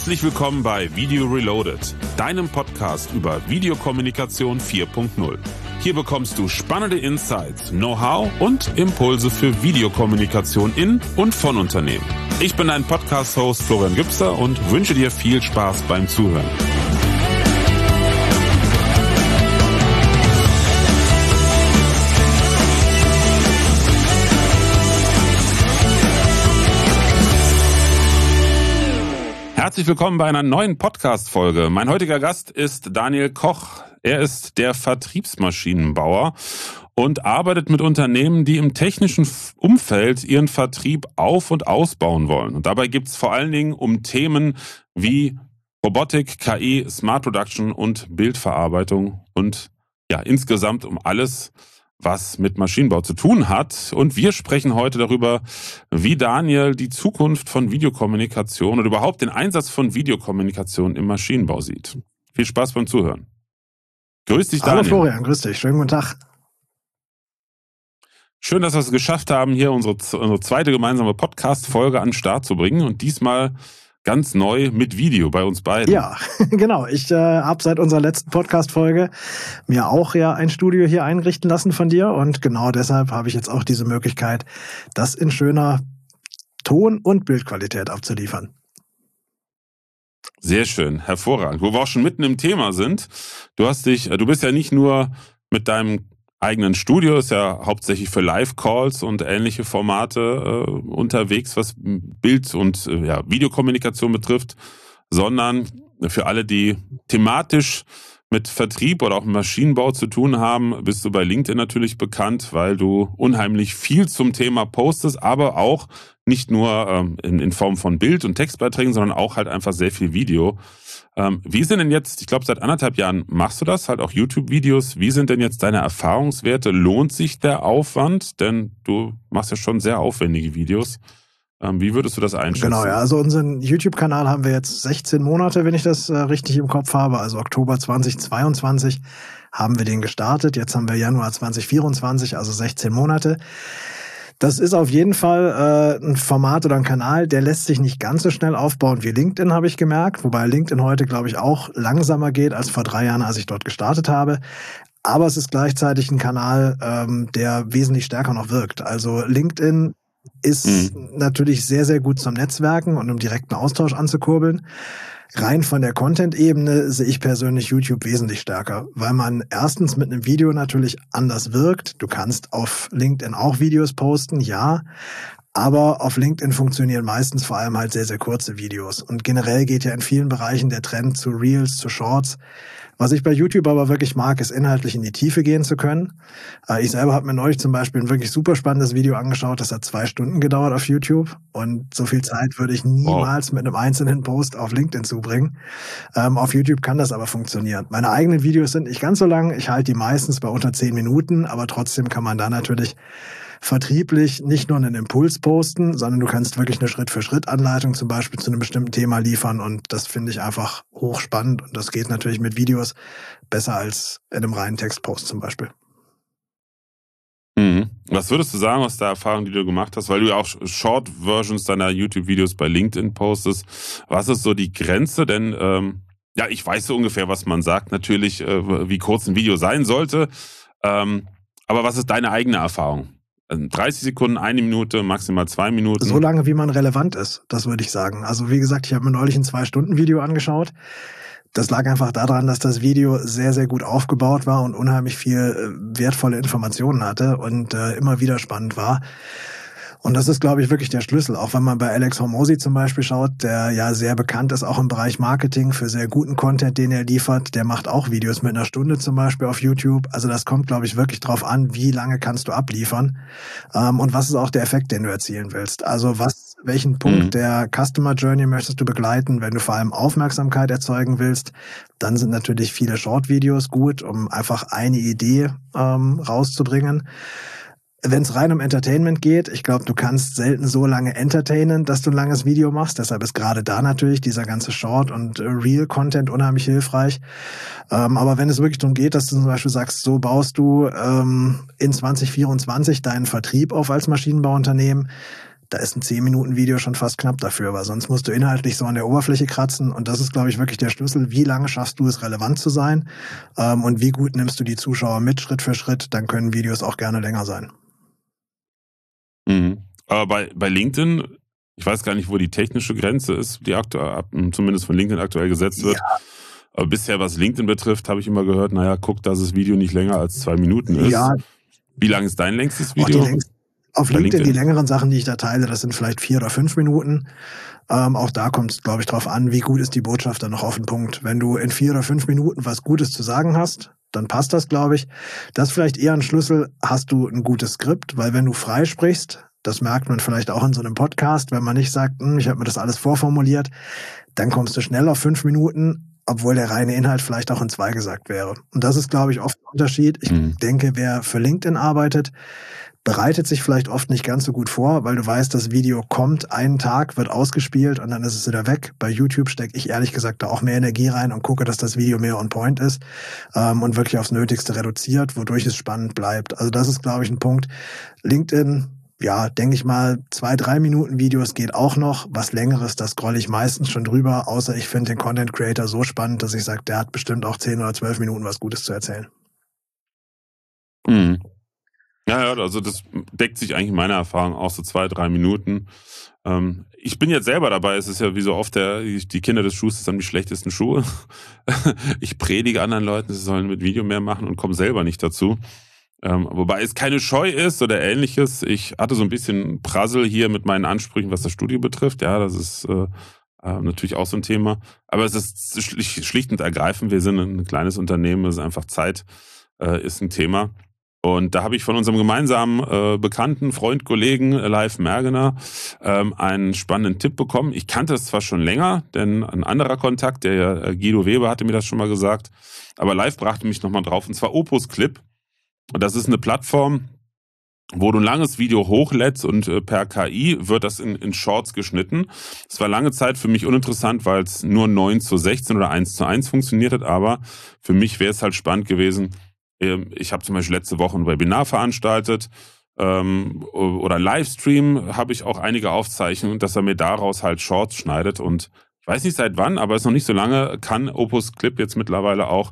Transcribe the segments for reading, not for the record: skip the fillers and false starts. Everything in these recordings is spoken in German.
Herzlich willkommen bei Video Reloaded, deinem Podcast über Videokommunikation 4.0. Hier bekommst du spannende Insights, Know-how und Impulse für Videokommunikation in und von Unternehmen. Ich bin dein Podcast-Host Florian Gübster und wünsche dir viel Spaß beim Zuhören. Herzlich willkommen bei einer neuen Podcast-Folge. Mein heutiger Gast ist Daniel Koch. Er ist der Vertriebsmaschinenbauer und arbeitet mit Unternehmen, die im technischen Umfeld ihren Vertrieb auf- und ausbauen wollen. Und dabei geht es vor allen Dingen um Themen wie Robotik, KI, Smart Production und Bildverarbeitung und ja, insgesamt um alles, was mit Maschinenbau zu tun hat. Und wir sprechen heute darüber, wie Daniel die Zukunft von Videokommunikation und überhaupt den Einsatz von Videokommunikation im Maschinenbau sieht. Viel Spaß beim Zuhören. Grüß dich, Daniel. Hallo Florian, grüß dich. Schönen guten Tag. Schön, dass wir es geschafft haben, hier unsere zweite gemeinsame Podcast-Folge an den Start zu bringen und diesmal ganz neu mit Video bei uns beiden. Ja, genau. Ich habe seit unserer letzten Podcast-Folge mir auch ja ein Studio hier einrichten lassen von dir und genau deshalb habe ich jetzt auch diese Möglichkeit, das in schöner Ton- und Bildqualität abzuliefern. Sehr schön, hervorragend. Wo wir auch schon mitten im Thema sind, du bist ja nicht nur mit deinem eigenen Studio, ist ja hauptsächlich für Live-Calls und ähnliche Formate unterwegs, was Bild- und Videokommunikation betrifft, sondern für alle, die thematisch mit Vertrieb oder auch mit Maschinenbau zu tun haben, bist du bei LinkedIn natürlich bekannt, weil du unheimlich viel zum Thema postest, aber auch nicht nur in Form von Bild- und Textbeiträgen, sondern auch halt einfach sehr viel Video. Wie sind denn jetzt, ich glaube seit 1,5 Jahren machst du das, halt auch YouTube-Videos, wie sind denn jetzt deine Erfahrungswerte? Lohnt sich der Aufwand? Denn du machst ja schon sehr aufwendige Videos. Wie würdest du das einschätzen? Genau, ja, also unseren YouTube-Kanal haben wir jetzt 16 Monate, wenn ich das richtig im Kopf habe, also Oktober 2022 haben wir den gestartet, jetzt haben wir Januar 2024, also 16 Monate. Das ist auf jeden Fall ein Format oder ein Kanal, der lässt sich nicht ganz so schnell aufbauen wie LinkedIn, habe ich gemerkt. Wobei LinkedIn heute, glaube ich, auch langsamer geht als vor 3 Jahren, als ich dort gestartet habe. Aber es ist gleichzeitig ein Kanal, der wesentlich stärker noch wirkt. Also LinkedIn ist natürlich sehr, sehr gut zum Netzwerken und um direkten Austausch anzukurbeln. Rein von der Content-Ebene sehe ich persönlich YouTube wesentlich stärker, weil man erstens mit einem Video natürlich anders wirkt. Du kannst auf LinkedIn auch Videos posten, ja, aber auf LinkedIn funktionieren meistens vor allem halt sehr, sehr kurze Videos. Und generell geht ja in vielen Bereichen der Trend zu Reels, zu Shorts. Was ich bei YouTube aber wirklich mag, ist inhaltlich in die Tiefe gehen zu können. Ich selber habe mir neulich zum Beispiel ein wirklich super spannendes Video angeschaut, das hat 2 Stunden gedauert auf YouTube und so viel Zeit würde ich niemals mit einem einzelnen Post auf LinkedIn zubringen. Auf YouTube kann das aber funktionieren. Meine eigenen Videos sind nicht ganz so lang, ich halte die meistens bei unter 10 Minuten, aber trotzdem kann man da natürlich vertrieblich nicht nur einen Impuls posten, sondern du kannst wirklich eine Schritt-für-Schritt-Anleitung zum Beispiel zu einem bestimmten Thema liefern und das finde ich einfach hochspannend und das geht natürlich mit Videos besser als in einem reinen Textpost zum Beispiel. Was würdest du sagen aus der Erfahrung, die du gemacht hast, weil du ja auch Short-Versions deiner YouTube-Videos bei LinkedIn postest, was ist so die Grenze? Denn ich weiß so ungefähr, was man sagt, natürlich, wie kurz ein Video sein sollte, aber was ist deine eigene Erfahrung? 30 Sekunden, 1 Minute, maximal 2 Minuten. So lange, wie man relevant ist, das würde ich sagen. Also wie gesagt, ich habe mir neulich ein 2-Stunden-Video angeschaut. Das lag einfach daran, dass das Video sehr, sehr gut aufgebaut war und unheimlich viel wertvolle Informationen hatte und immer wieder spannend war. Und das ist, glaube ich, wirklich der Schlüssel. Auch wenn man bei Alex Hormozi zum Beispiel schaut, der ja sehr bekannt ist, auch im Bereich Marketing für sehr guten Content, den er liefert. Der macht auch Videos mit 1 Stunde zum Beispiel auf YouTube. Also das kommt, glaube ich, wirklich drauf an, wie lange kannst du abliefern und was ist auch der Effekt, den du erzielen willst. Also welchen Punkt der Customer Journey möchtest du begleiten? Wenn du vor allem Aufmerksamkeit erzeugen willst, dann sind natürlich viele Short-Videos gut, um einfach eine Idee rauszubringen. Wenn es rein um Entertainment geht, ich glaube, du kannst selten so lange entertainen, dass du ein langes Video machst. Deshalb ist gerade da natürlich dieser ganze Short- und Real-Content unheimlich hilfreich. Aber wenn es wirklich darum geht, dass du zum Beispiel sagst, so baust du in 2024 deinen Vertrieb auf als Maschinenbauunternehmen, da ist ein 10-Minuten-Video schon fast knapp dafür, weil sonst musst du inhaltlich so an der Oberfläche kratzen und das ist, glaube ich, wirklich der Schlüssel. Wie lange schaffst du es, relevant zu sein und wie gut nimmst du die Zuschauer mit, Schritt für Schritt, dann können Videos auch gerne länger sein. Mhm. Aber bei LinkedIn, ich weiß gar nicht, wo die technische Grenze ist, die zumindest von LinkedIn aktuell gesetzt wird. Ja. Aber bisher, was LinkedIn betrifft, habe ich immer gehört, naja, guck, dass das Video nicht länger als 2 Minuten ist. Ja. Wie lang ist dein längstes Video? Auf LinkedIn die längeren Sachen, die ich da teile, das sind vielleicht 4 oder 5 Minuten. Auch da kommt es, glaube ich, drauf an, wie gut ist die Botschaft dann noch auf den Punkt. Wenn du in 4 oder 5 Minuten was Gutes zu sagen hast, dann passt das, glaube ich. Das ist vielleicht eher ein Schlüssel, hast du ein gutes Skript, weil wenn du frei sprichst, das merkt man vielleicht auch in so einem Podcast, wenn man nicht sagt, ich habe mir das alles vorformuliert, dann kommst du schnell auf 5 Minuten, obwohl der reine Inhalt vielleicht auch in 2 gesagt wäre. Und das ist, glaube ich, oft ein Unterschied. Ich denke, wer für LinkedIn arbeitet, bereitet sich vielleicht oft nicht ganz so gut vor, weil du weißt, das Video kommt, einen Tag, wird ausgespielt und dann ist es wieder weg. Bei YouTube stecke ich ehrlich gesagt da auch mehr Energie rein und gucke, dass das Video mehr on point ist und wirklich aufs Nötigste reduziert, wodurch es spannend bleibt. Also das ist, glaube ich, ein Punkt. LinkedIn, ja, denke ich mal, 2-3 Minuten Videos geht auch noch. Was Längeres, das scrolle ich meistens schon drüber, außer ich finde den Content Creator so spannend, dass ich sage, der hat bestimmt auch 10 oder 12 Minuten was Gutes zu erzählen. Mhm. Ja, also das deckt sich eigentlich in meiner Erfahrung auch so 2-3 Minuten. Ich bin jetzt selber dabei, es ist ja wie so oft die Kinder des Schuhs sind die schlechtesten Schuhe. Ich predige anderen Leuten, sie sollen mit Video mehr machen und komme selber nicht dazu. Wobei es keine Scheu ist oder ähnliches. Ich hatte so ein bisschen Prassel hier mit meinen Ansprüchen, was das Studio betrifft. Ja, das ist natürlich auch so ein Thema. Aber es ist schlicht und ergreifend, wir sind ein kleines Unternehmen, es ist einfach Zeit, ist ein Thema. Und da habe ich von unserem gemeinsamen Bekannten, Freund, Kollegen Live Mergener einen spannenden Tipp bekommen. Ich kannte es zwar schon länger, denn ein anderer Kontakt, der Guido Weber, hatte mir das schon mal gesagt, aber Live brachte mich nochmal drauf, und zwar Opus Clip. Und das ist eine Plattform, wo du ein langes Video hochlädst und per KI wird das in Shorts geschnitten. Es war lange Zeit für mich uninteressant, weil es nur 9:16 oder 1:1 funktioniert hat, aber für mich wäre es halt spannend gewesen. Ich habe zum Beispiel letzte Woche ein Webinar veranstaltet oder ein Livestream, habe ich auch einige Aufzeichnungen, dass er mir daraus halt Shorts schneidet. Und ich weiß nicht seit wann, aber es ist noch nicht so lange, kann Opus Clip jetzt mittlerweile auch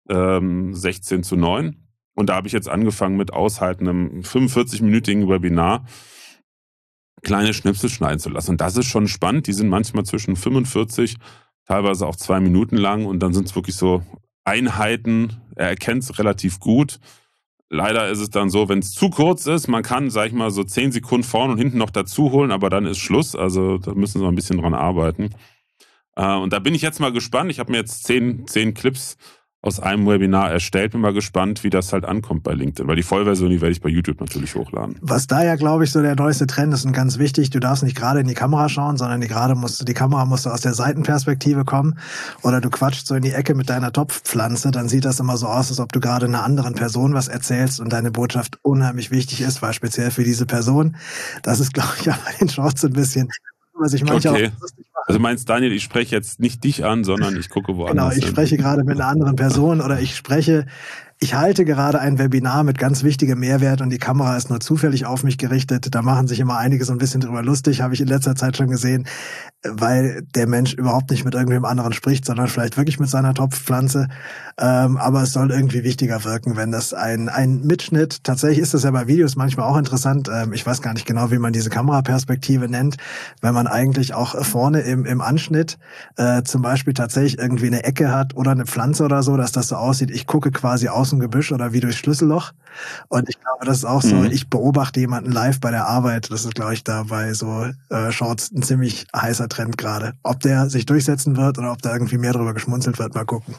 16:9. Und da habe ich jetzt angefangen mit aushaltendem 45-minütigen Webinar kleine Schnipsel schneiden zu lassen. Und das ist schon spannend. Die sind manchmal zwischen 45, teilweise auch 2 Minuten lang. Und dann sind es wirklich so Einheiten. Er erkennt es relativ gut. Leider ist es dann so, wenn es zu kurz ist, man kann, sag ich mal, so 10 Sekunden vorne und hinten noch dazu holen, aber dann ist Schluss. Also da müssen sie mal ein bisschen dran arbeiten. Und da bin ich jetzt mal gespannt. Ich habe mir jetzt 10 Clips aus einem Webinar erstellt. Bin mal gespannt, wie das halt ankommt bei LinkedIn, weil die Vollversion, die werde ich bei YouTube natürlich hochladen. Was da ja, glaube ich, so der neueste Trend ist und ganz wichtig, du darfst nicht gerade in die Kamera schauen, sondern die Kamera musst aus der Seitenperspektive kommen oder du quatschst so in die Ecke mit deiner Topfpflanze, dann sieht das immer so aus, als ob du gerade einer anderen Person was erzählst und deine Botschaft unheimlich wichtig ist, weil speziell für diese Person. Das ist, glaube ich, ja bei den Shorts ein bisschen, was ich manchmal okay. Also meinst Daniel, ich spreche jetzt nicht dich an, sondern ich gucke woanders. Genau, ich spreche gerade mit einer anderen Person oder ich halte gerade ein Webinar mit ganz wichtigem Mehrwert und die Kamera ist nur zufällig auf mich gerichtet. Da machen sich immer einige so ein bisschen drüber lustig, habe ich in letzter Zeit schon gesehen, weil der Mensch überhaupt nicht mit irgendwem anderen spricht, sondern vielleicht wirklich mit seiner Topfpflanze. Aber es soll irgendwie wichtiger wirken, wenn das ein Mitschnitt, tatsächlich ist das ja bei Videos manchmal auch interessant, ich weiß gar nicht genau, wie man diese Kameraperspektive nennt, wenn man eigentlich auch vorne im Anschnitt zum Beispiel tatsächlich irgendwie eine Ecke hat oder eine Pflanze oder so, dass das so aussieht, ich gucke quasi aus dem Gebüsch oder wie durchs Schlüsselloch. Und ich glaube, das ist auch so, ich beobachte jemanden live bei der Arbeit. Das ist, glaube ich, da bei so Shorts ein ziemlich heißer Trend gerade. Ob der sich durchsetzen wird oder ob da irgendwie mehr drüber geschmunzelt wird, mal gucken.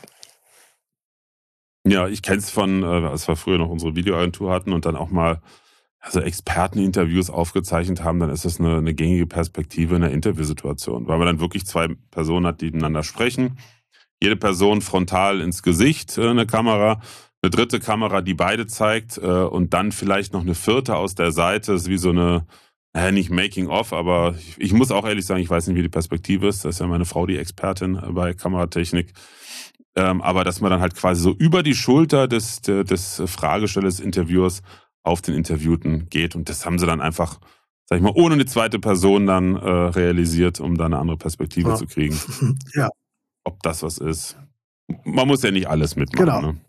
Ja, ich kenne es von, als wir früher noch unsere Videoagentur hatten und dann auch mal Experteninterviews aufgezeichnet haben, dann ist das eine gängige Perspektive in der Interviewsituation, weil man dann wirklich 2 Personen hat, die miteinander sprechen. Jede Person frontal ins Gesicht, eine Kamera, eine dritte Kamera, die beide zeigt und dann vielleicht noch eine vierte aus der Seite. Das ist wie so eine, nicht Making-of, aber ich muss auch ehrlich sagen, ich weiß nicht, wie die Perspektive ist. Das ist ja meine Frau die Expertin bei Kameratechnik. Aber dass man dann halt quasi so über die Schulter des Fragestellers, Interviewers auf den Interviewten geht. Und das haben sie dann einfach sag ich mal, ohne eine zweite Person dann realisiert, um da eine andere Perspektive Ja. zu kriegen. Ja. Ob das was ist. Man muss ja nicht alles mitmachen. Genau. Ne?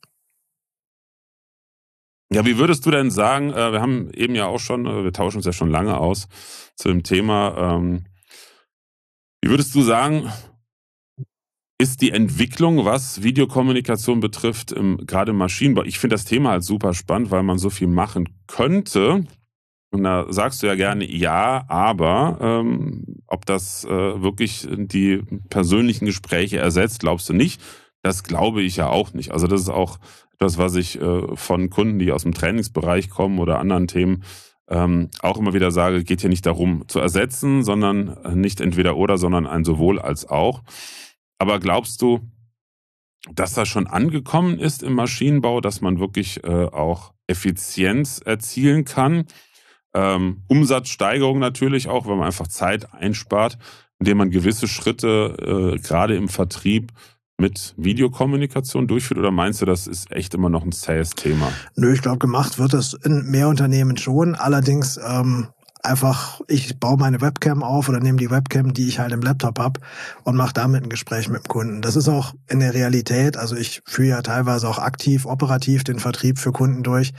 Ja, wie würdest du denn sagen, wir haben eben ja auch schon, wir tauschen uns ja schon lange aus zu dem Thema, wie würdest du sagen, ist die Entwicklung, was Videokommunikation betrifft, gerade im Maschinenbau? Ich finde das Thema halt super spannend, weil man so viel machen könnte. Und da sagst du ja gerne ja, aber ob das wirklich die persönlichen Gespräche ersetzt, glaubst du nicht. Das glaube ich ja auch nicht. Also das ist auch etwas, was ich von Kunden, die aus dem Trainingsbereich kommen oder anderen Themen, auch immer wieder sage, geht hier nicht darum zu ersetzen, sondern nicht entweder oder, sondern ein sowohl als auch. Aber glaubst du, dass das schon angekommen ist im Maschinenbau, dass man wirklich auch Effizienz erzielen kann? Umsatzsteigerung natürlich auch, weil man einfach Zeit einspart, indem man gewisse Schritte gerade im Vertrieb mit Videokommunikation durchführt? Oder meinst du, das ist echt immer noch ein Sales-Thema? Nö, ich glaube, gemacht wird das in mehr Unternehmen schon. Allerdings einfach, ich baue meine Webcam auf oder nehme die Webcam, die ich halt im Laptop habe und mache damit ein Gespräch mit dem Kunden. Das ist auch in der Realität, also ich führe ja teilweise auch aktiv, operativ den Vertrieb für Kunden durch.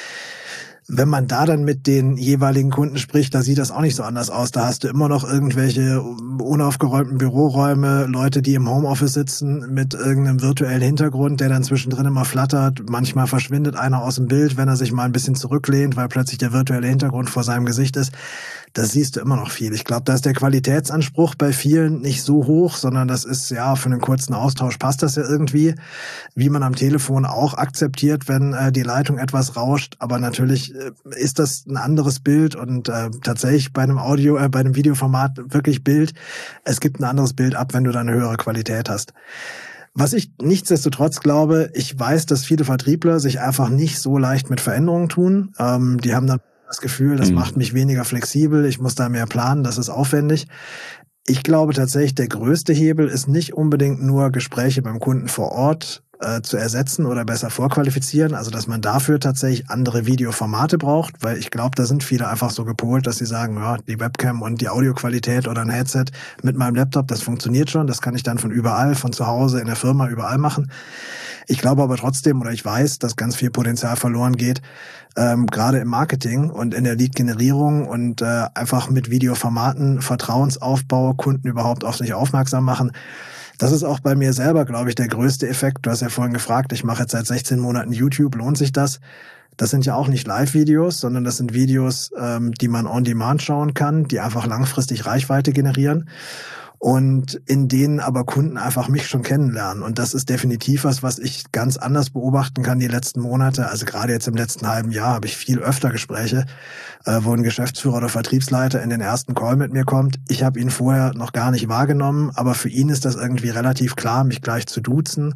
Wenn man da dann mit den jeweiligen Kunden spricht, da sieht das auch nicht so anders aus. Da hast du immer noch irgendwelche unaufgeräumten Büroräume, Leute, die im Homeoffice sitzen mit irgendeinem virtuellen Hintergrund, der dann zwischendrin immer flattert. Manchmal verschwindet einer aus dem Bild, wenn er sich mal ein bisschen zurücklehnt, weil plötzlich der virtuelle Hintergrund vor seinem Gesicht ist. Das siehst du immer noch viel. Ich glaube, da ist der Qualitätsanspruch bei vielen nicht so hoch, sondern das ist ja für einen kurzen Austausch passt das ja irgendwie, wie man am Telefon auch akzeptiert, wenn die Leitung etwas rauscht. Aber natürlich ist das ein anderes Bild und tatsächlich bei einem bei einem Videoformat wirklich Bild. Es gibt ein anderes Bild ab, wenn du dann eine höhere Qualität hast. Was ich nichtsdestotrotz glaube, ich weiß, dass viele Vertriebler sich einfach nicht so leicht mit Veränderungen tun. Die haben dann das Gefühl, das macht mich weniger flexibel, ich muss da mehr planen, das ist aufwendig. Ich glaube tatsächlich, der größte Hebel ist nicht unbedingt nur Gespräche beim Kunden vor Ort zu ersetzen oder besser vorqualifizieren, also dass man dafür tatsächlich andere Videoformate braucht, weil ich glaube, da sind viele einfach so gepolt, dass sie sagen, ja, die Webcam und die Audioqualität oder ein Headset mit meinem Laptop, das funktioniert schon, das kann ich dann von überall, von zu Hause, in der Firma, überall machen. Ich glaube aber trotzdem, oder ich weiß, dass ganz viel Potenzial verloren geht, gerade im Marketing und in der Lead-Generierung und einfach mit Videoformaten Vertrauensaufbau, Kunden überhaupt auf sich aufmerksam machen. Das ist auch bei mir selber, glaube ich, der größte Effekt. Du hast ja vorhin gefragt, ich mache jetzt seit 16 Monaten YouTube, lohnt sich das? Das sind ja auch nicht Live-Videos, sondern das sind Videos, die man on demand schauen kann, die einfach langfristig Reichweite generieren und in denen aber Kunden einfach mich schon kennenlernen. Und das ist definitiv was ich ganz anders beobachten kann die letzten Monate. Also gerade jetzt im letzten halben Jahr habe ich viel öfter Gespräche, wo ein Geschäftsführer oder Vertriebsleiter in den ersten Call mit mir kommt. Ich habe ihn vorher noch gar nicht wahrgenommen, aber für ihn ist das irgendwie relativ klar, mich gleich zu duzen.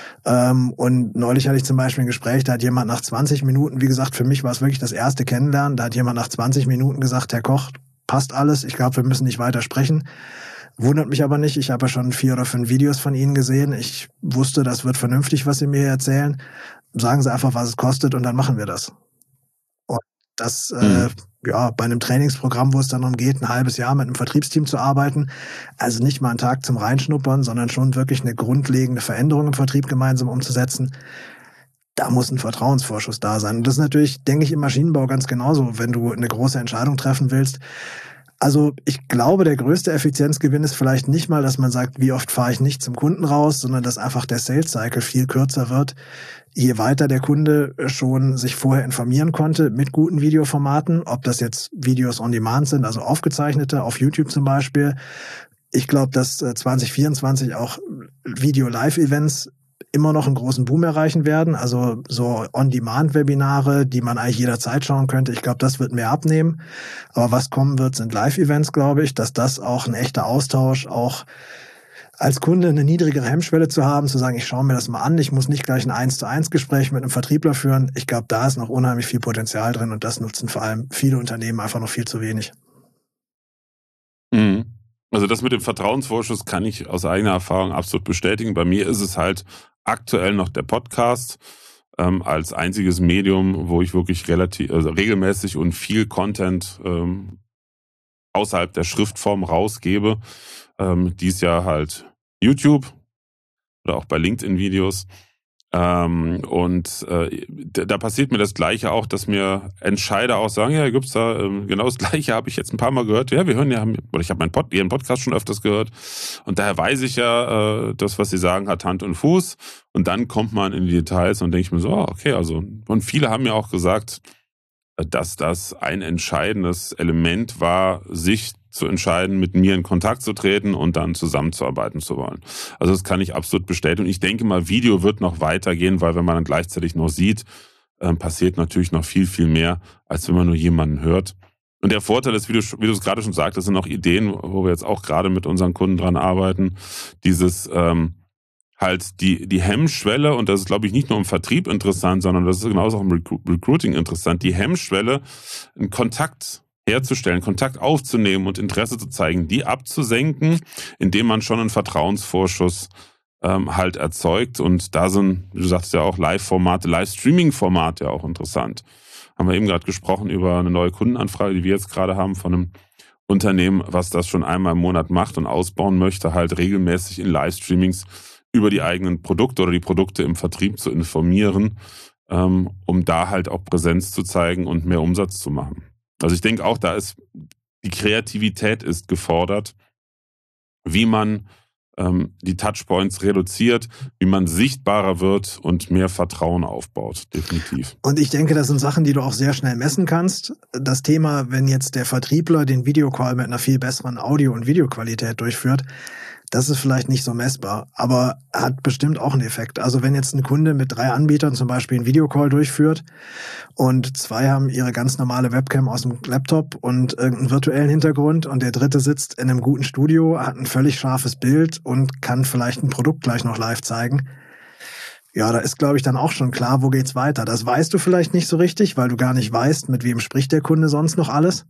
Und neulich hatte ich zum Beispiel ein Gespräch, da hat jemand nach 20 Minuten, wie gesagt, für mich war es wirklich das erste Kennenlernen, da hat jemand nach 20 Minuten gesagt, Herr Koch, passt alles, ich glaube, wir müssen nicht weiter sprechen. Wundert mich aber nicht, ich habe ja schon 4 oder 5 Videos von Ihnen gesehen. Ich wusste, das wird vernünftig, was Sie mir erzählen. Sagen Sie einfach, was es kostet und dann machen wir das. Und das, ja, bei einem Trainingsprogramm, wo es dann darum geht, ein halbes Jahr mit einem Vertriebsteam zu arbeiten, also nicht mal einen Tag zum Reinschnuppern, sondern schon wirklich eine grundlegende Veränderung im Vertrieb gemeinsam umzusetzen, da muss ein Vertrauensvorschuss da sein. Und das ist natürlich, denke ich, im Maschinenbau ganz genauso, wenn du eine große Entscheidung treffen willst. Also ich glaube, der größte Effizienzgewinn ist vielleicht nicht mal, dass man sagt, wie oft fahre ich nicht zum Kunden raus, sondern dass einfach der Sales Cycle viel kürzer wird, je weiter der Kunde schon sich vorher informieren konnte mit guten Videoformaten, ob das jetzt Videos on Demand sind, also aufgezeichnete, auf YouTube zum Beispiel. Ich glaube, dass 2024 auch Video-Live-Events immer noch einen großen Boom erreichen werden. Also so On-Demand-Webinare, die man eigentlich jederzeit schauen könnte. Ich glaube, das wird mehr abnehmen. Aber was kommen wird, sind Live-Events, glaube ich, dass das auch ein echter Austausch, auch als Kunde eine niedrigere Hemmschwelle zu haben, zu sagen, ich schaue mir das mal an, ich muss nicht gleich ein 1:1 Gespräch mit einem Vertriebler führen. Ich glaube, da ist noch unheimlich viel Potenzial drin und das nutzen vor allem viele Unternehmen einfach noch viel zu wenig. Also das mit dem Vertrauensvorschuss kann ich aus eigener Erfahrung absolut bestätigen. Bei mir ist es halt aktuell noch der Podcast. als einziges Medium, wo ich wirklich regelmäßig und viel Content außerhalb der Schriftform rausgebe. Dies Jahr halt YouTube oder auch bei LinkedIn-Videos. Da passiert mir das Gleiche auch, dass mir Entscheider auch sagen, ja, gibt's da genau das Gleiche, habe ich jetzt ein paar Mal gehört. Ja, wir hören ja, oder ich habe Ihren Podcast schon öfters gehört. Und daher weiß ich ja, das, was Sie sagen, hat Hand und Fuß. Und dann kommt man in die Details und denke ich mir so, okay, also, und viele haben mir auch gesagt, dass das ein entscheidendes Element war, sich zu entscheiden, mit mir in Kontakt zu treten und dann zusammenzuarbeiten zu wollen. Also das kann ich absolut bestätigen. Ich denke mal, Video wird noch weitergehen, weil wenn man dann gleichzeitig noch sieht, passiert natürlich noch viel, viel mehr, als wenn man nur jemanden hört. Und der Vorteil ist, wie du es gerade schon sagtest, sind auch Ideen, wo wir jetzt auch gerade mit unseren Kunden dran arbeiten, dieses halt die Hemmschwelle, und das ist, glaube ich, nicht nur im Vertrieb interessant, sondern das ist genauso auch im Recruiting interessant, die Hemmschwelle, einen Kontakt herzustellen, Kontakt aufzunehmen und Interesse zu zeigen, die abzusenken, indem man schon einen Vertrauensvorschuss halt erzeugt. Und da sind, wie du sagst ja auch, Live-Formate, Live-Streaming-Formate ja auch interessant. Haben wir eben gerade gesprochen über eine neue Kundenanfrage, die wir jetzt gerade haben von einem Unternehmen, was das schon einmal im Monat macht und ausbauen möchte, halt regelmäßig in Livestreamings über die eigenen Produkte oder die Produkte im Vertrieb zu informieren, um da halt auch Präsenz zu zeigen und mehr Umsatz zu machen. Also ich denke auch, da ist die Kreativität ist gefordert, wie man die Touchpoints reduziert, wie man sichtbarer wird und mehr Vertrauen aufbaut, definitiv. Und ich denke, das sind Sachen, die du auch sehr schnell messen kannst. Das Thema, wenn jetzt der Vertriebler den Videocall mit einer viel besseren Audio- und Videoqualität durchführt, das ist vielleicht nicht so messbar, aber hat bestimmt auch einen Effekt. Also wenn jetzt ein Kunde mit 3 Anbietern zum Beispiel einen Videocall durchführt und 2 haben ihre ganz normale Webcam aus dem Laptop und irgendeinen virtuellen Hintergrund und der 3. sitzt in einem guten Studio, hat ein völlig scharfes Bild und kann vielleicht ein Produkt gleich noch live zeigen. Ja, da ist, glaube ich, dann auch schon klar, wo geht's weiter. Das weißt du vielleicht nicht so richtig, weil du gar nicht weißt, mit wem spricht der Kunde sonst noch alles.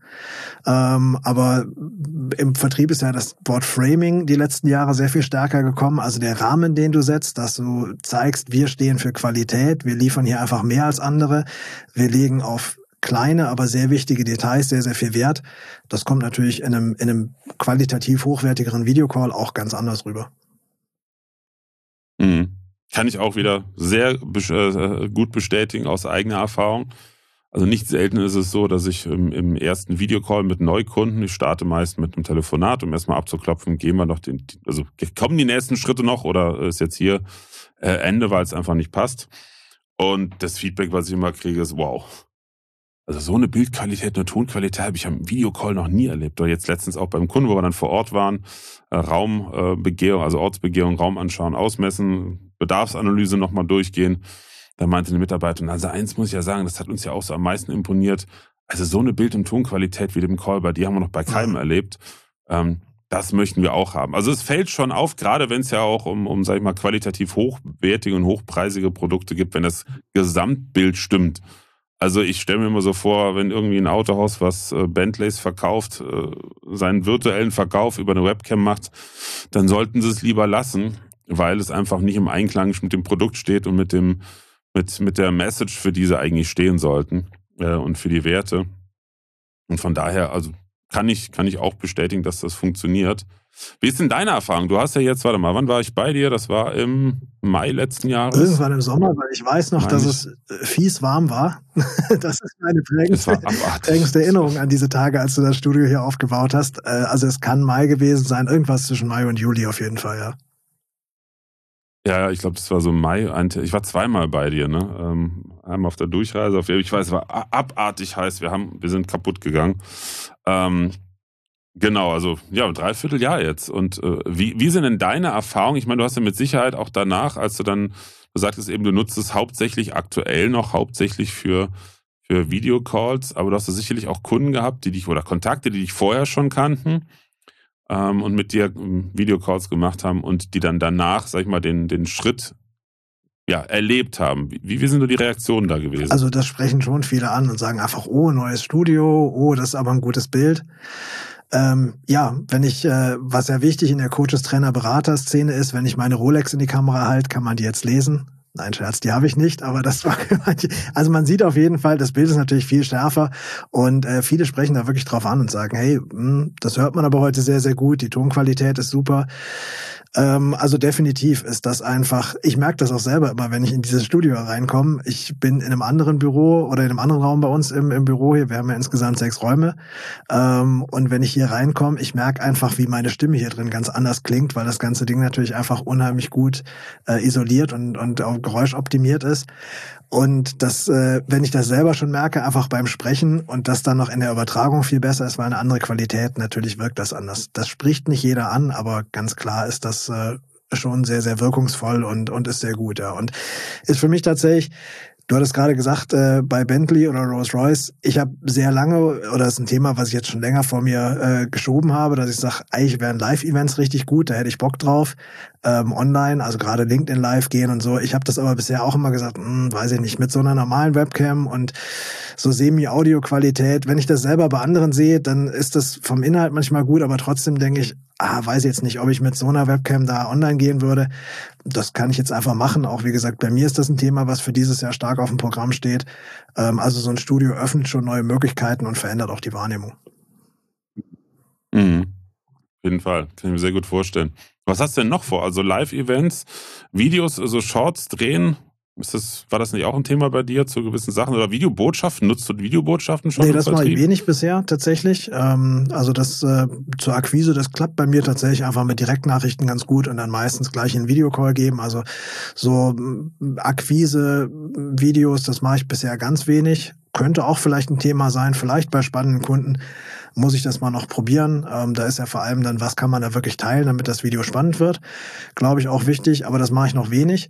Aber im Vertrieb ist ja das Wort Framing die letzten Jahre sehr viel stärker gekommen. Also der Rahmen, den du setzt, dass du zeigst, wir stehen für Qualität, wir liefern hier einfach mehr als andere, wir legen auf kleine, aber sehr wichtige Details sehr, sehr viel Wert. Das kommt natürlich in einem qualitativ hochwertigeren Videocall auch ganz anders rüber. Mhm. Kann ich auch wieder sehr gut bestätigen aus eigener Erfahrung. Also nicht selten ist es so, dass ich im ersten Videocall mit Neukunden, ich starte meist mit einem Telefonat, um erstmal abzuklopfen, gehen wir noch also kommen die nächsten Schritte noch oder ist jetzt hier Ende, weil es einfach nicht passt. Und das Feedback, was ich immer kriege, ist wow. Also so eine Bildqualität, eine Tonqualität habe ich am Videocall noch nie erlebt. Oder jetzt letztens auch beim Kunden, wo wir dann vor Ort waren, Raumbegehung, also Ortsbegehung, Raum anschauen, ausmessen, Bedarfsanalyse nochmal durchgehen. Da meinte eine Mitarbeiterin, also eins muss ich ja sagen, das hat uns ja auch so am meisten imponiert. Also so eine Bild- und Tonqualität wie dem Call bei dir haben wir noch bei keinem erlebt. Das möchten wir auch haben. Also es fällt schon auf, gerade wenn es ja auch um sag ich mal, qualitativ hochwertige und hochpreisige Produkte gibt, wenn das Gesamtbild stimmt. Also ich stelle mir immer so vor, wenn irgendwie ein Autohaus, was Bentleys verkauft, seinen virtuellen Verkauf über eine Webcam macht, dann sollten sie es lieber lassen, weil es einfach nicht im Einklang mit dem Produkt steht und mit der Message, für die sie eigentlich stehen sollten und für die Werte. Und von daher, also kann ich auch bestätigen, dass das funktioniert. Wie ist denn deine Erfahrung? Du hast ja jetzt, warte mal, wann war ich bei dir? Das war im Mai letzten Jahres. Irgendwann im Sommer, weil ich weiß noch, dass es fies warm war. Das ist meine prägendste Erinnerung an diese Tage, als du das Studio hier aufgebaut hast. Also es kann Mai gewesen sein, irgendwas zwischen Mai und Juli auf jeden Fall, ja. Ja, ich glaube, das war so Mai. Ich war 2-mal bei dir, ne? Einmal auf der Durchreise. Ich weiß, es war abartig heiß. Wir sind kaputt gegangen. Genau, also ja, 3/4 Jahr jetzt. Und wie sind denn deine Erfahrungen? Ich meine, du hast ja mit Sicherheit auch danach, als du sagtest eben, du nutzt es hauptsächlich aktuell noch, hauptsächlich für Videocalls, aber du hast ja sicherlich auch Kunden gehabt, oder Kontakte, die dich vorher schon kannten und mit dir Videocalls gemacht haben und die dann danach, sag ich mal, den Schritt erlebt haben. Wie sind so die Reaktionen da gewesen? Also das sprechen schon viele an und sagen einfach, oh, neues Studio, das ist aber ein gutes Bild. Was ja wichtig in der Coaches-Trainer-Berater-Szene ist, wenn ich meine Rolex in die Kamera halte, kann man die jetzt lesen. Nein, Scherz, die habe ich nicht, aber das war, also man sieht auf jeden Fall, das Bild ist natürlich viel schärfer und viele sprechen da wirklich drauf an und sagen, hey, das hört man aber heute sehr, sehr gut, die Tonqualität ist super. Also definitiv ist das einfach, ich merke das auch selber immer, wenn ich in dieses Studio reinkomme. Ich bin in einem anderen Büro oder in einem anderen Raum bei uns im Büro hier, wir haben ja insgesamt 6 Räume und wenn ich hier reinkomme, ich merke einfach, wie meine Stimme hier drin ganz anders klingt, weil das ganze Ding natürlich einfach unheimlich gut isoliert und auch geräuschoptimiert ist. Und das, wenn ich das selber schon merke, einfach beim Sprechen und das dann noch in der Übertragung viel besser ist, weil eine andere Qualität, natürlich wirkt das anders. Das spricht nicht jeder an, aber ganz klar ist das schon sehr, sehr wirkungsvoll und ist sehr gut. Ja. Und ist für mich tatsächlich, du hattest gerade gesagt, bei Bentley oder Rolls-Royce, ich habe sehr lange, oder das ist ein Thema, was ich jetzt schon länger vor mir geschoben habe, dass ich sage, eigentlich wären Live-Events richtig gut, da hätte ich Bock drauf, online, also gerade LinkedIn Live gehen und so. Ich habe das aber bisher auch immer gesagt, weiß ich nicht, mit so einer normalen Webcam und so Semi-Audio-Qualität, wenn ich das selber bei anderen sehe, dann ist das vom Inhalt manchmal gut, aber trotzdem denke ich, weiß jetzt nicht, ob ich mit so einer Webcam da online gehen würde. Das kann ich jetzt einfach machen. Auch wie gesagt, bei mir ist das ein Thema, was für dieses Jahr stark auf dem Programm steht. Also so ein Studio öffnet schon neue Möglichkeiten und verändert auch die Wahrnehmung. Mhm. Auf jeden Fall, kann ich mir sehr gut vorstellen. Was hast du denn noch vor? Also Live-Events, Videos, also Shorts drehen? War das nicht auch ein Thema bei dir zu gewissen Sachen? Oder Videobotschaften? Nutzt du Videobotschaften schon? Nee, das mache ich wenig bisher tatsächlich. Also das zur Akquise, das klappt bei mir tatsächlich einfach mit Direktnachrichten ganz gut und dann meistens gleich einen Videocall geben. Also so Akquise-Videos, das mache ich bisher ganz wenig. Könnte auch vielleicht ein Thema sein, vielleicht bei spannenden Kunden. Muss ich das mal noch probieren. Da ist ja vor allem dann, was kann man da wirklich teilen, damit das Video spannend wird. Glaube ich auch wichtig, aber das mache ich noch wenig.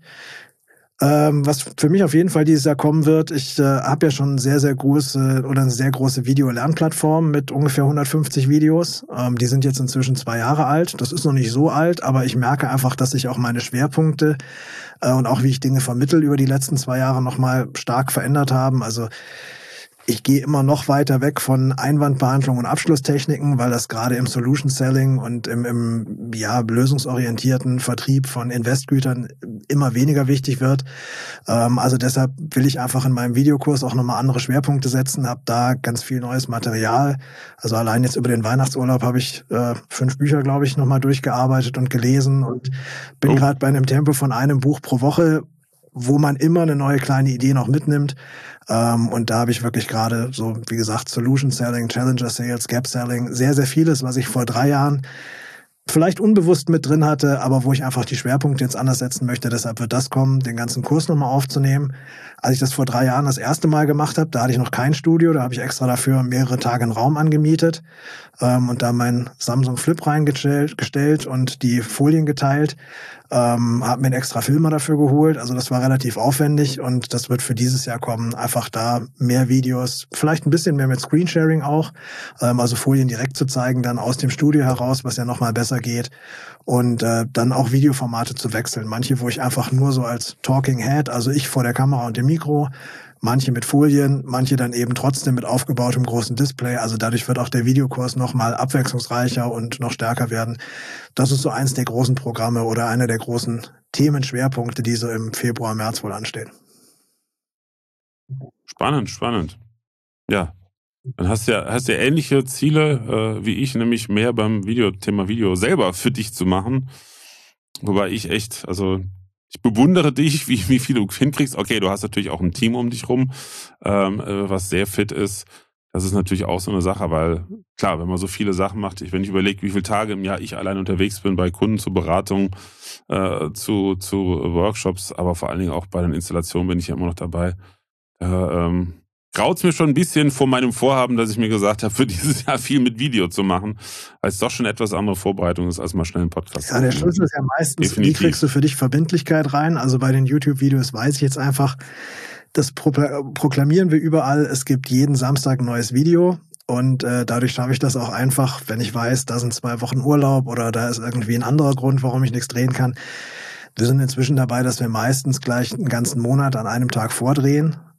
Was für mich auf jeden Fall dieses Jahr kommen wird, ich habe ja schon eine sehr große Video-Lernplattform mit ungefähr 150 Videos. Die sind jetzt inzwischen 2 Jahre alt. Das ist noch nicht so alt, aber ich merke einfach, dass sich auch meine Schwerpunkte und auch wie ich Dinge vermittle über die letzten 2 Jahre nochmal stark verändert haben. Also ich gehe immer noch weiter weg von Einwandbehandlung und Abschlusstechniken, weil das gerade im Solution Selling und im lösungsorientierten Vertrieb von Investgütern immer weniger wichtig wird. Also deshalb will ich einfach in meinem Videokurs auch nochmal andere Schwerpunkte setzen, habe da ganz viel neues Material. Also allein jetzt über den Weihnachtsurlaub habe ich 5 Bücher, glaube ich, nochmal durchgearbeitet und gelesen und bin gerade bei einem Tempo von einem Buch pro Woche, wo man immer eine neue kleine Idee noch mitnimmt. Und da habe ich wirklich gerade so, wie gesagt, Solution Selling, Challenger Sales, Gap Selling, sehr, sehr vieles, was ich vor 3 Jahren vielleicht unbewusst mit drin hatte, aber wo ich einfach die Schwerpunkte jetzt anders setzen möchte. Deshalb wird das kommen, den ganzen Kurs nochmal aufzunehmen. Als ich das vor 3 Jahren das erste Mal gemacht habe, da hatte ich noch kein Studio, da habe ich extra dafür mehrere Tage einen Raum angemietet und da mein Samsung Flip reingestellt und die Folien geteilt. Habe mir einen extra Filmer dafür geholt, also das war relativ aufwendig und das wird für dieses Jahr kommen, einfach da mehr Videos, vielleicht ein bisschen mehr mit Screensharing auch, also Folien direkt zu zeigen, dann aus dem Studio heraus, was ja nochmal besser geht und dann auch Videoformate zu wechseln, manche, wo ich einfach nur so als Talking Head, also ich vor der Kamera und dem Mikro, manche mit Folien, manche dann eben trotzdem mit aufgebautem großen Display. Also dadurch wird auch der Videokurs nochmal abwechslungsreicher und noch stärker werden. Das ist so eins der großen Programme oder einer der großen Themenschwerpunkte, die so im Februar, März wohl anstehen. Spannend. Ja. Dann hast du ja ähnliche Ziele wie ich, nämlich mehr beim Thema Video selber für dich zu machen. Wobei ich echt, also ich bewundere dich, wie viel du hinkriegst. Okay, du hast natürlich auch ein Team um dich rum, was sehr fit ist. Das ist natürlich auch so eine Sache, weil klar, wenn man so viele Sachen macht, wenn ich überlege, wie viele Tage im Jahr ich allein unterwegs bin bei Kunden zur Beratung, zu Workshops, aber vor allen Dingen auch bei den Installationen bin ich ja immer noch dabei. Graut's mir schon ein bisschen vor meinem Vorhaben, dass ich mir gesagt habe, für dieses Jahr viel mit Video zu machen, weil es doch schon etwas andere Vorbereitung ist, als mal schnell einen Podcast zu machen. Ja, der Schlüssel ist ja meistens, Definitiv. Wie kriegst du für dich Verbindlichkeit rein? Also bei den YouTube-Videos weiß ich jetzt einfach, das proklamieren wir überall. Es gibt jeden Samstag ein neues Video. Und dadurch schaffe ich das auch einfach, wenn ich weiß, da sind 2 Wochen Urlaub oder da ist irgendwie ein anderer Grund, warum ich nichts drehen kann. Wir sind inzwischen dabei, dass wir meistens gleich einen ganzen Monat an einem Tag vordrehen.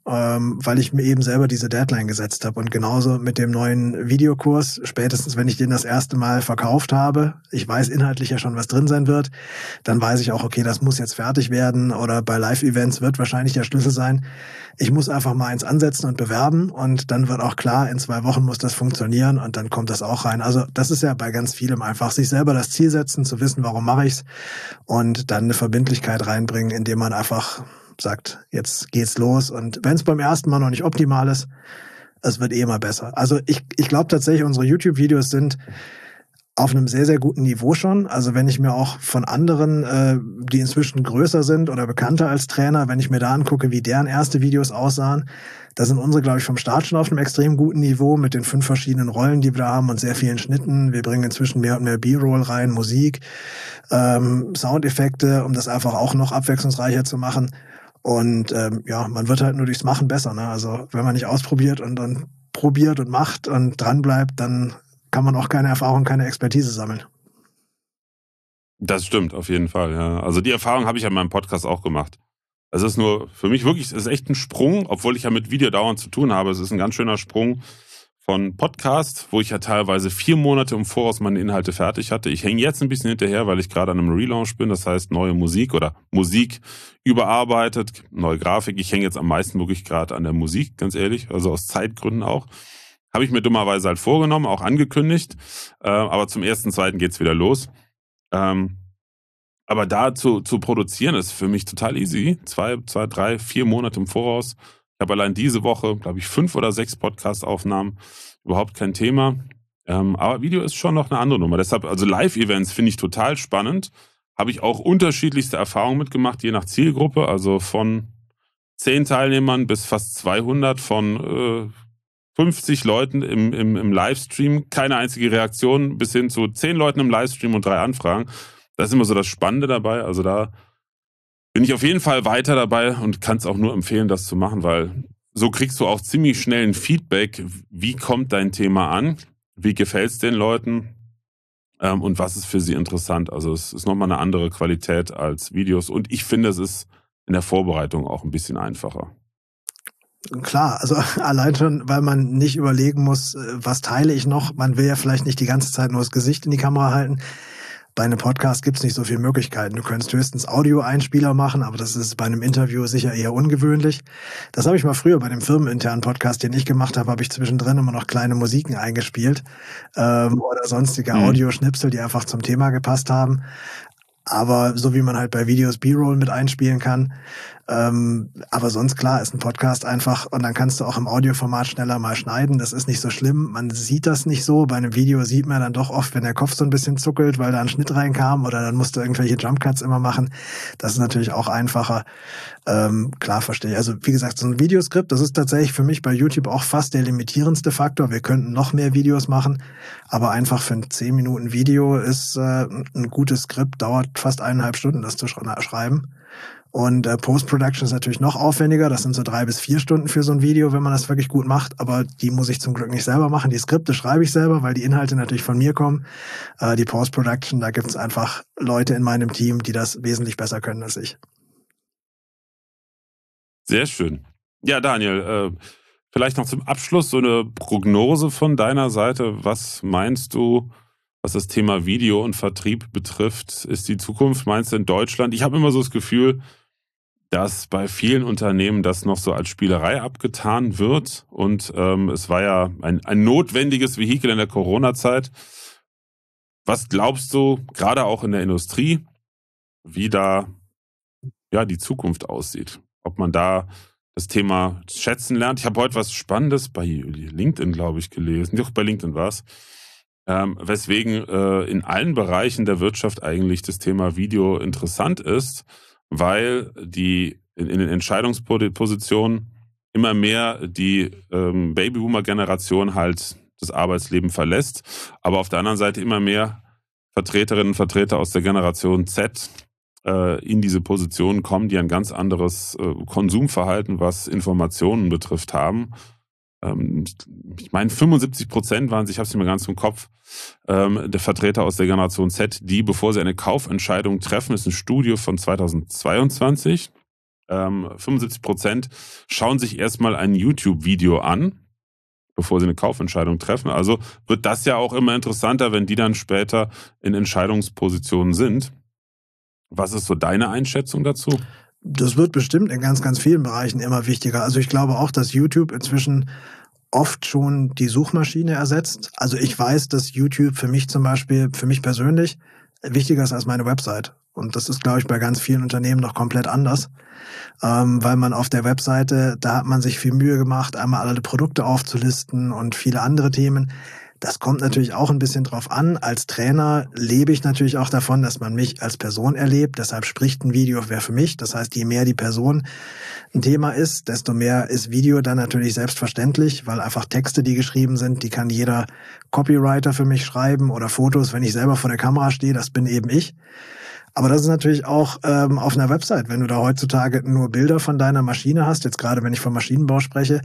weil ich mir eben selber diese Deadline gesetzt habe. Und genauso mit dem neuen Videokurs, spätestens wenn ich den das erste Mal verkauft habe, ich weiß inhaltlich ja schon, was drin sein wird, dann weiß ich auch, okay, das muss jetzt fertig werden, oder bei Live-Events wird wahrscheinlich der Schlüssel sein, ich muss einfach mal eins ansetzen und bewerben, und dann wird auch klar, in 2 Wochen muss das funktionieren, und dann kommt das auch rein. Also das ist ja bei ganz vielem einfach, sich selber das Ziel setzen, zu wissen, warum mache ich's, und dann eine Verbindlichkeit reinbringen, indem man einfach sagt, jetzt geht's los. Und wenn es beim ersten Mal noch nicht optimal ist, es wird immer besser. Also ich glaube tatsächlich, unsere YouTube-Videos sind auf einem sehr, sehr guten Niveau schon. Also wenn ich mir auch von anderen, die inzwischen größer sind oder bekannter als Trainer, wenn ich mir da angucke, wie deren erste Videos aussahen, da sind unsere, glaube ich, vom Start schon auf einem extrem guten Niveau mit den 5 verschiedenen Rollen, die wir da haben, und sehr vielen Schnitten. Wir bringen inzwischen mehr und mehr B-Roll rein, Musik, Soundeffekte, um das einfach auch noch abwechslungsreicher zu machen. Und man wird halt nur durchs Machen besser. Ne? Also wenn man nicht ausprobiert und dann probiert und macht und dran bleibt, dann kann man auch keine Erfahrung, keine Expertise sammeln. Das stimmt, auf jeden Fall. Ja. Also die Erfahrung habe ich ja in meinem Podcast auch gemacht. Es ist nur für mich wirklich, es ist echt ein Sprung, obwohl ich ja mit Video dauernd zu tun habe. Es ist ein ganz schöner Sprung von Podcast, wo ich ja teilweise 4 Monate im Voraus meine Inhalte fertig hatte. Ich hänge jetzt ein bisschen hinterher, weil ich gerade an einem Relaunch bin. Das heißt, neue Musik oder Musik überarbeitet, neue Grafik. Ich hänge jetzt am meisten wirklich gerade an der Musik, ganz ehrlich, also aus Zeitgründen auch. Habe ich mir dummerweise halt vorgenommen, auch angekündigt. Aber zum 1.2. geht's wieder los. Aber da zu produzieren ist für mich total easy. 2, 3, 4 Monate im Voraus. Ich habe allein diese Woche, glaube ich, 5 oder 6 Podcast-Aufnahmen. Überhaupt kein Thema. Aber Video ist schon noch eine andere Nummer. Deshalb, also Live-Events finde ich total spannend. Habe ich auch unterschiedlichste Erfahrungen mitgemacht, je nach Zielgruppe. Also von 10 Teilnehmern bis fast 200, von 50 Leuten im Livestream, keine einzige Reaktion, bis hin zu 10 Leuten im Livestream und 3 Anfragen. Das ist immer so das Spannende dabei. Also da bin ich auf jeden Fall weiter dabei und kann es auch nur empfehlen, das zu machen, weil so kriegst du auch ziemlich schnell ein Feedback, wie kommt dein Thema an, wie gefällt es den Leuten und was ist für sie interessant. Also es ist nochmal eine andere Qualität als Videos, und ich finde, es ist in der Vorbereitung auch ein bisschen einfacher. Klar, also allein schon, weil man nicht überlegen muss, was teile ich noch. Man will ja vielleicht nicht die ganze Zeit nur das Gesicht in die Kamera halten. Bei einem Podcast gibt es nicht so viele Möglichkeiten. Du könntest höchstens Audio-Einspieler machen, aber das ist bei einem Interview sicher eher ungewöhnlich. Das habe ich mal früher bei dem firmeninternen Podcast, den ich gemacht habe, ich zwischendrin immer noch kleine Musiken eingespielt oder sonstige Audioschnipsel, die einfach zum Thema gepasst haben. Aber so wie man halt bei Videos B-Roll mit einspielen kann. Aber sonst, klar, ist ein Podcast einfach, und dann kannst du auch im Audioformat schneller mal schneiden. Das ist nicht so schlimm. Man sieht das nicht so. Bei einem Video sieht man dann doch oft, wenn der Kopf so ein bisschen zuckelt, weil da ein Schnitt reinkam, oder dann musst du irgendwelche Jumpcuts immer machen. Das ist natürlich auch einfacher. Klar, verstehe ich. Also wie gesagt, so ein Videoskript, das ist tatsächlich für mich bei YouTube auch fast der limitierendste Faktor. Wir könnten noch mehr Videos machen, aber einfach für ein 10 Minuten Video ist ein gutes Skript, dauert fast 1,5 Stunden, das zu schreiben. Und Post-Production ist natürlich noch aufwendiger. Das sind so 3 bis 4 Stunden für so ein Video, wenn man das wirklich gut macht. Aber die muss ich zum Glück nicht selber machen. Die Skripte schreibe ich selber, weil die Inhalte natürlich von mir kommen. Die Post-Production, da gibt es einfach Leute in meinem Team, die das wesentlich besser können als ich. Sehr schön. Ja, Daniel, vielleicht noch zum Abschluss so eine Prognose von deiner Seite. Was meinst du, was das Thema Video und Vertrieb betrifft, ist die Zukunft, meinst du, in Deutschland? Ich habe immer so das Gefühl, dass bei vielen Unternehmen das noch so als Spielerei abgetan wird. Und es war ja ein notwendiges Vehikel in der Corona-Zeit. Was glaubst du, gerade auch in der Industrie, wie da die Zukunft aussieht? Ob man da das Thema schätzen lernt? Ich habe heute was Spannendes bei LinkedIn, glaube ich, gelesen. Doch, bei LinkedIn war es. Weswegen in allen Bereichen der Wirtschaft eigentlich das Thema Video interessant ist, weil die in den Entscheidungspositionen immer mehr die Babyboomer-Generation halt das Arbeitsleben verlässt, aber auf der anderen Seite immer mehr Vertreterinnen und Vertreter aus der Generation Z in diese Positionen kommen, die ein ganz anderes Konsumverhalten, was Informationen betrifft, haben. Ich meine, 75% waren, ich habe es nicht mehr ganz im Kopf, der Vertreter aus der Generation Z, die, bevor sie eine Kaufentscheidung treffen, ist ein Studio von 2022, 75% schauen sich erstmal ein YouTube-Video an, bevor sie eine Kaufentscheidung treffen. Also wird das ja auch immer interessanter, wenn die dann später in Entscheidungspositionen sind. Was ist so deine Einschätzung dazu? Das wird bestimmt in ganz, ganz vielen Bereichen immer wichtiger. Also ich glaube auch, dass YouTube inzwischen oft schon die Suchmaschine ersetzt. Also ich weiß, dass YouTube für mich zum Beispiel, für mich persönlich, wichtiger ist als meine Website. Und das ist, glaube ich, bei ganz vielen Unternehmen noch komplett anders. Weil man auf der Webseite, da hat man sich viel Mühe gemacht, einmal alle Produkte aufzulisten und viele andere Themen. Das kommt natürlich auch ein bisschen drauf an. Als Trainer lebe ich natürlich auch davon, dass man mich als Person erlebt. Deshalb spricht ein Video wer für mich. Das heißt, je mehr die Person ein Thema ist, desto mehr ist Video dann natürlich selbstverständlich, weil einfach Texte, die geschrieben sind, die kann jeder Copywriter für mich schreiben oder Fotos, wenn ich selber vor der Kamera stehe, das bin eben ich. Aber das ist natürlich auch auf einer Website, wenn du da heutzutage nur Bilder von deiner Maschine hast, jetzt gerade wenn ich vom Maschinenbau spreche,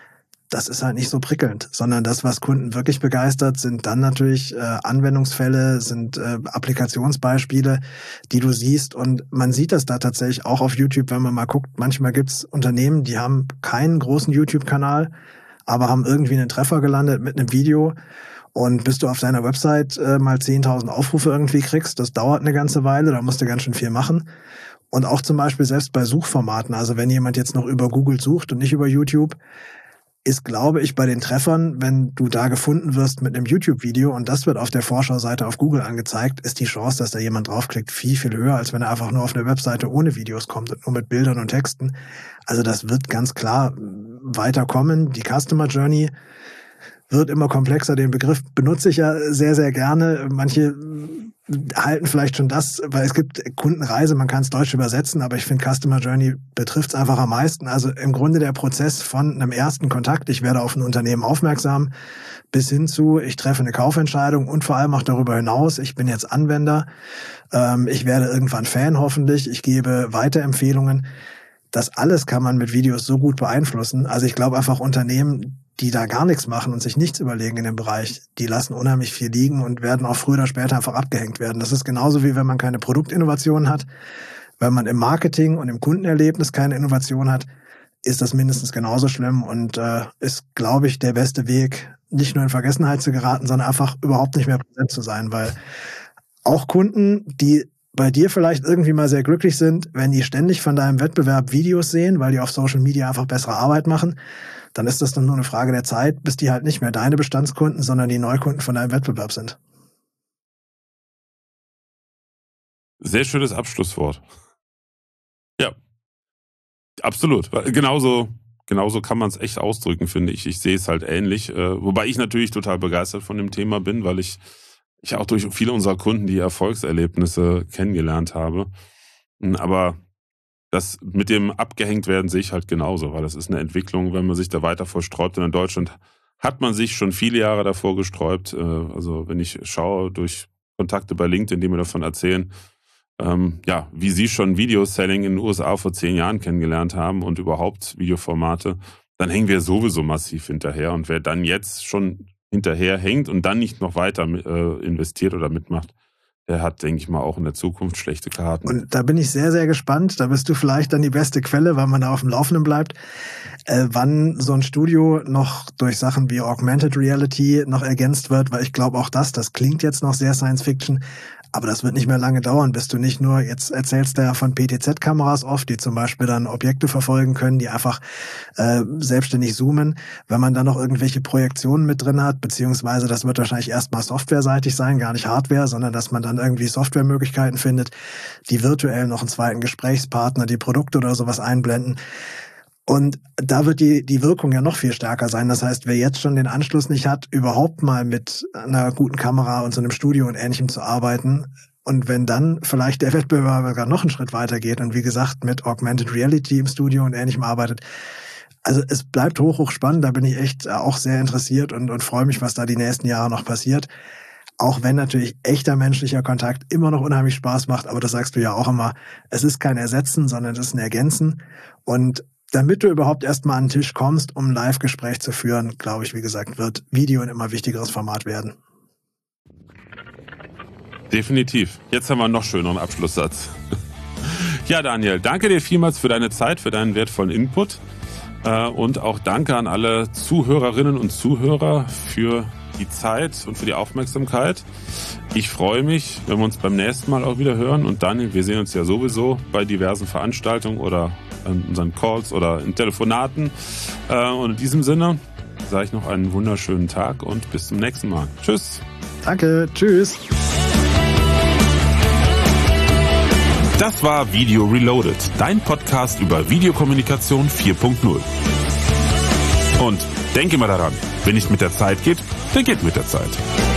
das ist halt nicht so prickelnd, sondern das, was Kunden wirklich begeistert, sind dann natürlich Anwendungsfälle, sind Applikationsbeispiele, die du siehst. Und man sieht das da tatsächlich auch auf YouTube, wenn man mal guckt. Manchmal gibt's Unternehmen, die haben keinen großen YouTube-Kanal, aber haben irgendwie einen Treffer gelandet mit einem Video. Und bis du auf deiner Website mal 10.000 Aufrufe irgendwie kriegst, das dauert eine ganze Weile, da musst du ganz schön viel machen. Und auch zum Beispiel selbst bei Suchformaten, also wenn jemand jetzt noch über Google sucht und nicht über YouTube, ist, glaube ich, bei den Treffern, wenn du da gefunden wirst mit einem YouTube-Video und das wird auf der Vorschauseite auf Google angezeigt, ist die Chance, dass da jemand draufklickt, viel, viel höher, als wenn er einfach nur auf eine Webseite ohne Videos kommt und nur mit Bildern und Texten. Also das wird ganz klar weiterkommen. Die Customer Journey wird immer komplexer. Den Begriff benutze ich ja sehr, sehr gerne. Manche halten vielleicht schon das, weil es gibt Kundenreise, man kann es deutsch übersetzen, aber ich finde Customer Journey betrifft es einfach am meisten. Also im Grunde der Prozess von einem ersten Kontakt, ich werde auf ein Unternehmen aufmerksam, bis hin zu, ich treffe eine Kaufentscheidung und vor allem auch darüber hinaus, ich bin jetzt Anwender, ich werde irgendwann Fan hoffentlich, ich gebe Weiterempfehlungen. Das alles kann man mit Videos so gut beeinflussen. Also ich glaube einfach Unternehmen, die da gar nichts machen und sich nichts überlegen in dem Bereich, die lassen unheimlich viel liegen und werden auch früher oder später einfach abgehängt werden. Das ist genauso wie wenn man keine Produktinnovation hat. Wenn man im Marketing und im Kundenerlebnis keine Innovation hat, ist das mindestens genauso schlimm und ist, glaube ich, der beste Weg, nicht nur in Vergessenheit zu geraten, sondern einfach überhaupt nicht mehr präsent zu sein, weil auch Kunden, die bei dir vielleicht irgendwie mal sehr glücklich sind, wenn die ständig von deinem Wettbewerb Videos sehen, weil die auf Social Media einfach bessere Arbeit machen, dann ist das dann nur eine Frage der Zeit, bis die halt nicht mehr deine Bestandskunden, sondern die Neukunden von deinem Wettbewerb sind. Sehr schönes Abschlusswort. Ja, absolut. Genauso kann man es echt ausdrücken, finde ich. Ich sehe es halt ähnlich. Wobei ich natürlich total begeistert von dem Thema bin, weil ich auch durch viele unserer Kunden die Erfolgserlebnisse kennengelernt habe. Aber das mit dem Abgehängt werden sehe ich halt genauso, weil das ist eine Entwicklung, wenn man sich da weiter versträubt. Und in Deutschland hat man sich schon viele Jahre davor gesträubt. Also wenn ich schaue durch Kontakte bei LinkedIn, die mir davon erzählen, wie sie schon Video-Selling in den USA vor 10 Jahren kennengelernt haben und überhaupt Videoformate, dann hängen wir sowieso massiv hinterher. Und wer dann jetzt schon hinterher hängt und dann nicht noch weiter investiert oder mitmacht, der hat, denke ich mal, auch in der Zukunft schlechte Karten. Und da bin ich sehr, sehr gespannt. Da bist du vielleicht dann die beste Quelle, weil man da auf dem Laufenden bleibt. Wann so ein Studio noch durch Sachen wie Augmented Reality noch ergänzt wird, weil ich glaube auch das klingt jetzt noch sehr Science Fiction, aber das wird nicht mehr lange dauern, bis du nicht nur, jetzt erzählst du ja von PTZ-Kameras oft, die zum Beispiel dann Objekte verfolgen können, die einfach selbstständig zoomen. Wenn man dann noch irgendwelche Projektionen mit drin hat, beziehungsweise das wird wahrscheinlich erstmal softwareseitig sein, gar nicht Hardware, sondern dass man dann irgendwie Softwaremöglichkeiten findet, die virtuell noch einen zweiten Gesprächspartner, die Produkte oder sowas einblenden. Und da wird die Wirkung ja noch viel stärker sein. Das heißt, wer jetzt schon den Anschluss nicht hat, überhaupt mal mit einer guten Kamera und so einem Studio und Ähnlichem zu arbeiten, und wenn dann vielleicht der Wettbewerber gar noch einen Schritt weiter geht und wie gesagt mit Augmented Reality im Studio und Ähnlichem arbeitet, also es bleibt hoch spannend. Da bin ich echt auch sehr interessiert und freue mich, was da die nächsten Jahre noch passiert. Auch wenn natürlich echter menschlicher Kontakt immer noch unheimlich Spaß macht, aber das sagst du ja auch immer, es ist kein Ersetzen, sondern es ist ein Ergänzen. Und damit du überhaupt erstmal an den Tisch kommst, um ein Live-Gespräch zu führen, glaube ich, wie gesagt, wird Video ein immer wichtigeres Format werden. Definitiv. Jetzt haben wir einen noch schöneren Abschlusssatz. Ja, Daniel, danke dir vielmals für deine Zeit, für deinen wertvollen Input. Und auch danke an alle Zuhörerinnen und Zuhörer für die Zeit und für die Aufmerksamkeit. Ich freue mich, wenn wir uns beim nächsten Mal auch wieder hören. Und Daniel, wir sehen uns ja sowieso bei diversen Veranstaltungen oder an unseren Calls oder in Telefonaten. Und in diesem Sinne sage ich noch einen wunderschönen Tag und bis zum nächsten Mal. Tschüss. Danke, tschüss. Das war Video Reloaded, dein Podcast über Videokommunikation 4.0. Und denke mal daran, wenn nicht mit der Zeit geht, dann geht mit der Zeit.